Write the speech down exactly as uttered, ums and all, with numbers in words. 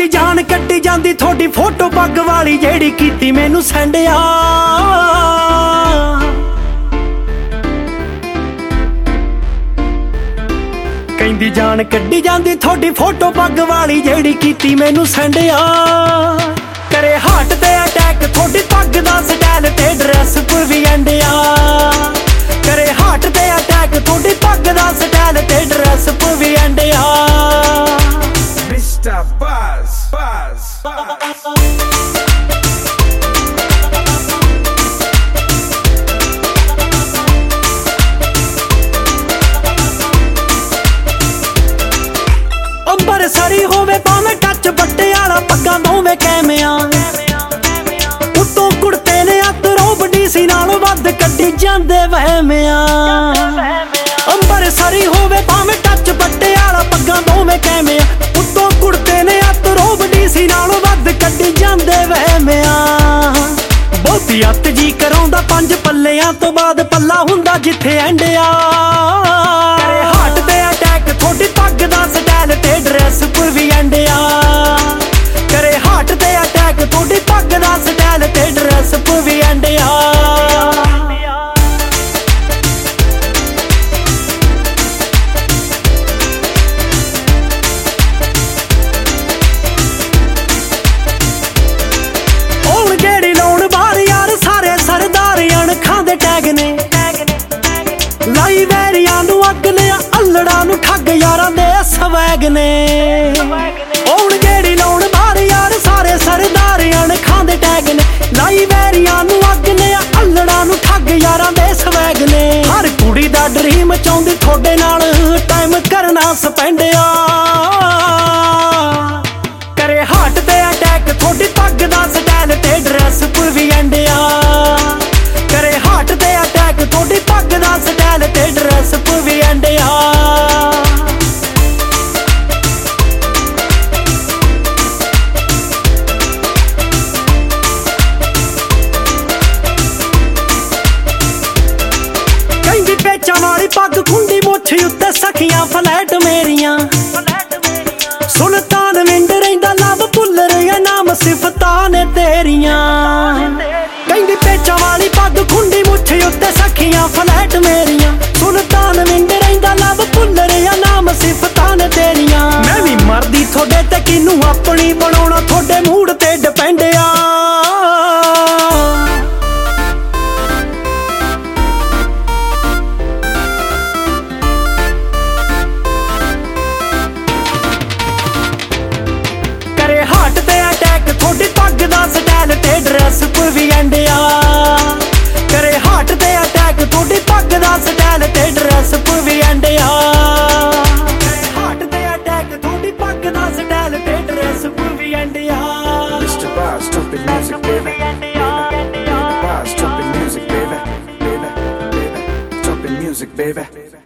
ਜਾਨ ਕੱਢੀ ਜਾਂਦੀ ਤੁਹਾਡੀ ਫੋਟੋ ਪੱਗ ਵਾਲੀ ਜਿਹੜੀ ਕੀਤੀ ਮੈਨੂੰ ਸੈਂਡਿਆ। ਕਹਿੰਦੀ ਜਾਨ ਕੱਢੀ ਜਾਂਦੀ ਤੁਹਾਡੀ ਫੋਟੋ ਪੱਗ ਵਾਲੀ ਜਿਹੜੀ ਕੀਤੀ ਮੈਨੂੰ ਸੈਂਡਿਆ। ਕਰੇ ਹਾਰਟ ਤੇ ਅਟੈਕ ਤੁਹਾਡੀ ਪੱਗ ਦਾ ਸਟਾਈਲ ਤੇ ਡਰੈਸ ਵੀ ਐਂਡਿਆ। ਕਰੇ ਹਾਰਟ ਤੇ ਅਟੈਕ ਤੁਹਾਡੀ ਪੱਗ ਦਾ ਸਟਾਈਲ ਤੇ ਡਰੈਸ ਵੀ ਐਂਡਿਆ। Mister Buzz, Buzz, Buzz. ਅੰਬਰਸਰੀ ਹੋਵੇ ਭਾਵੇਂ ਟੱਚ ਬੱਟੇ ਵਾਲਾ ਪੱਗਾਂ ਦੋਵੇਂ ਕੈਮਿਆਂ। ਉੱਤੋਂ ਕੁੜਤੇ ਨੇ ਅਤਰੋਂ ਵੱਡੀ ਸੀ ਨਾਲੋਂ ਵੱਧ ਕੱਢੀ ਜਾਂਦੇ ਵਹਿਮਿਆਂ। ਅੰਬਰਸਰੀ ਹੋਵੇ ਭਾਵੇਂ ਟੱਚ ਬੱਟੇ ਵਾਲਾ ਪੱਗਾਂ ਦੋਵੇਂ ਕੈਮਿਆਂ। ਉੱਤੋਂ ਕੁੜਤੇ ਨੇ ਅਤਰੋਂ ਵੱਡੀ ਸੀ ਨਾਲੋਂ ਵੱਧ ਕੱਢੀ ਜਾਂਦੇ ਵਹਿਮਿਆਂ। ਬਹੁਤੀ ਅੱਤ ਜੀ ਕਰਾਉਂਦਾ ਪੰਜ ਪੱਲਿਆਂ ਤੋਂ ਬਾਅਦ ਪੱਲਾ ਹੁੰਦਾ ਜਿੱਥੇ ਐਂਡਿਆ। ਕਰੇ ਹਾਰਟ ਤੇ ਅਟੈਕ ਤੁਹਾਡੀ ਪੱਗ ਦਾ ਸਟਾਈਲ ਤੇ ਡਰੈਸ ਵੀ ਐਂਡਿਆ। ਕਰੇ ਹਾਰਟ ਤੇ ਅਟੈਕ ਤੁਹਾਡੀ ਪੱਗ ਦਾ ਸਟਾਈਲ ਤੇ ਡਰੈਸ ਵੀ ਐਂਡਿਆ। ਹੁਣ ਜਿਹੜੀ ਲਾਉਣ ਬਾਹਰ ਯਾਰ ਸਾਰੇ ਸਰਦਾਰ ਅਣਖਾਂ ਦੇ ਟੈਗ ਨੇ। ਲਾਈ ਵੈਰੀਆਂ ਨੂੰ ਅੱਗ ਲਿਆ ਅਲੜਾਂ ਨੂੰ ਠੱਗ ਯਾਰਾਂ ਦੇ ਸਵੈਗ ਨੇ। ਹੁਣ ਜਿਹੜੀ ਲਾਉਣ ਬਾਹਰ ਯਾਰ ਸਾਰੇ ਸਰਦਾਰ ਅਣਖਾਂ ਦੇ ਟੈਗ ਨੇ। ਲਾਈ ਵੈਰੀਆਂ ਨੂੰ ਅੱਗ ਲਿਆ ਅਲੜਾਂ ਨੂੰ ਠੱਗ ਯਾਰਾਂ ਦੇ ਸਵੈਗ ਨੇ। ਹਰ ਕੁੜੀ ਦਾ ਡ੍ਰੀਮ ਚਾਹੁੰਦੀ ਤੁਹਾਡੇ ਨਾਲ ਟਾਈਮ ਕਰਨਾ ਸਪੈਂਡਿਆ। ਕਰੇ ਹਾਰਟ ਤੇ ਅਟੈਕ ਤੁਹਾਡੀ ਪੱਗ ਦਾ ਸਟਾਈਲ ਤੇ ਡਰੈਸ ਵੀ ਐਂਡਿਆ। ਕਰੇ ਹਾਰਟ ਤੇ ਅਟੈਕ ਤੁਹਾਡੀ ਪੱਗ ਦਾ ਸਟਾਈਲ ਤੇ ਡਰੈਸ ਵੀ ਐਂਡਿਆ। ਕਹਿੰਦੀ ਪੇਚਾਂ ਵਾਲੀ ਪੱਗ ਖੁੰਡੀ ਮੁੱਛ ਉੱਤੇ ਸਖੀਆਂ ਫਲੈਟ ਮੇਰੀਆਂ। ਸੁਲਤਾਨ ਵਿੰਡ ਰਹਿੰਦਾ ਲਵ ਭੁੱਲਰ ਆ ਨਾਮ ਸਿਫਤਾਂ ਨੇ ਤੇਰੀਆਂ। ਕਹਿੰਦੀ ਪੇਚਾਂ ਵਾਲੀ ਪੱਗ ਖੁੰਡੀ ਮੁੱਛ ਉੱਤੇ ਸਖੀਆਂ ਫਲੈਟ ਮੇਰੀਆਂ। ਸੁਲਤਾਨ ਵਿੰਡ ਰਹਿੰਦਾ ਲਵ ਭੁੱਲਰ ਆ ਨਾਮ ਸਿਫਤਾਂ ਨੇ ਤੇਰੀਆਂ। ਮੈਂ ਵੀ ਮਰਦੀ ਤੁਹਾਡੇ ਤੇ ਕਿਨੂੰ ਆਪਣੀ ਬਣਾਉਣਾ ਤੁਹਾਡੇ ਮੂਡ ਤੇ ਡਿਪੈਂਡ ਆ। ਕਰੇ ਹਾਰਟ ਤੇ ਅਟੈਕ ਤੁਹਾਡੀ ਪੱਗ ਦਾ ਸਟਾਈਲ ਤੇ ਡਰੈਸ ਵੀ ਐਂਡਿਆ। ਕਰੇ ਹਾਰਟ ਤੇ ਅਟੈਕ ਤੁਹਾਡੀ ਪੱਗ ਦਾ ਸਟਾਈਲ ਤੇ ਡਰੈਸ ਵੀ ਐਂਡਿਆ। ਹਾਰਟ ਤੇ ਅਟੈਕ ਤੁਹਾਡੀ ਪੱਗ ਦਾ ਸਟਾਈਲ ਤੇ ਡਰੈਸ ਵੀ ਐਂਡਿਆ। Mister Buzz, stupid music, baby. Buzz, stupid music, baby. Baby, baby, stupid music, baby.